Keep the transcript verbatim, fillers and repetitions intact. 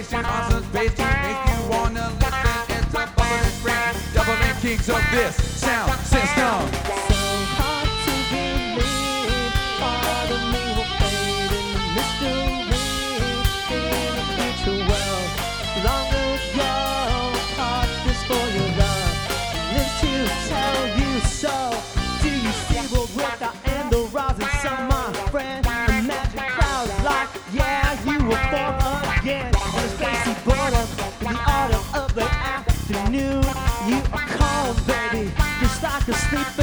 vibration on some space to make you wanna listen. It's a bubbling spring, doubling kings of this sound system. So hard to believe, part of me will fade in the mystery. In a future world, long ago, heart is for your love, lives to tell you so. Do you see world without end or rising sun, my friend? Imagine clouds like, yeah, you will form again. In a spacey boredom, in the autumn of the afternoon, you are calm, baby, just like a sleep.